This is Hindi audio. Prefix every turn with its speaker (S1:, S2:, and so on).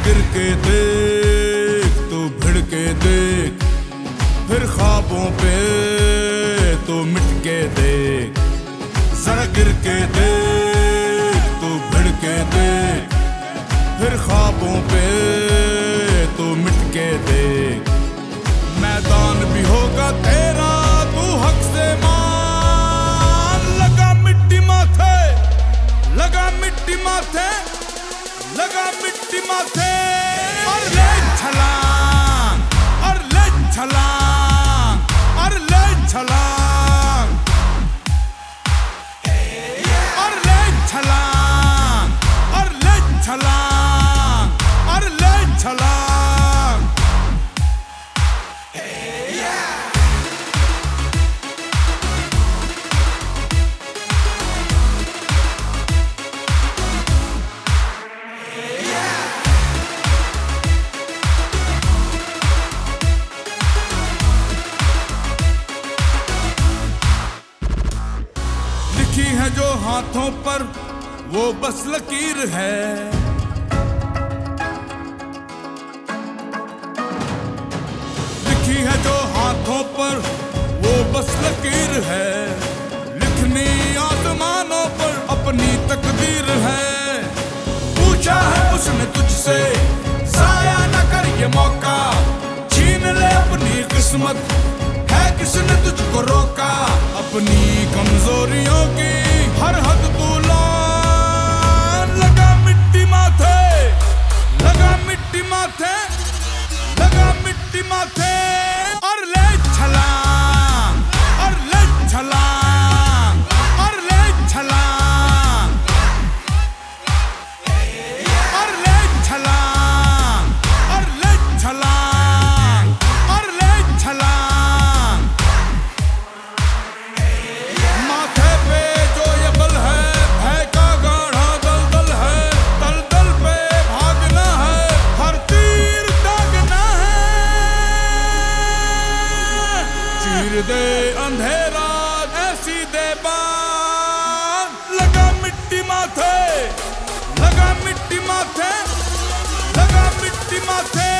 S1: गिर के देख तू भिड़ के देख, फिर ख्वाबों पे तू मिट के देख। जरा गिर के देख तू भिड़ के देख, फिर ख्वाबों पे तू मिट के देख। मैदान भी होगा तेरा तू हक से मान। लगा मिट्टी माथे, लगा मिट्टी माथे, लगा मिट्टी माथे। और ले छलांग, और ले छलांग, और ले छलांग, और ले छलांग, और ले छलांग, और ले छलांग। लिखी है जो हाथों पर वो बस लकीर है, लिखी है जो हाथों पर वो बस लकीर है। लिखनी आसमानों पर अपनी तकदीर है। पूछा है उसने तुझसे जाया न कर ये मौका, छीन ले अपनी किस्मत, है किसने तुझको रोका। अपनी कमजोरियों की हर हद तू लान। लगा मिट्टी माथे, लगा मिट्टी माथे, लगा मिट्टी माथे। और ले छलांग, और ले छलांग, और ले छलांग, और ले छलांग, और ले छलांग, और ले छलांग। माथे पे जो ये बल है, भय का गाढ़ा दलदल है। दलदल पे भागना है, हर तीर दागना है। चीर दे अंधेरा ऐसी दे बान। लगा मिट्टी माथे, लगा मिट्टी माथे, लगा मिट्टी माथे।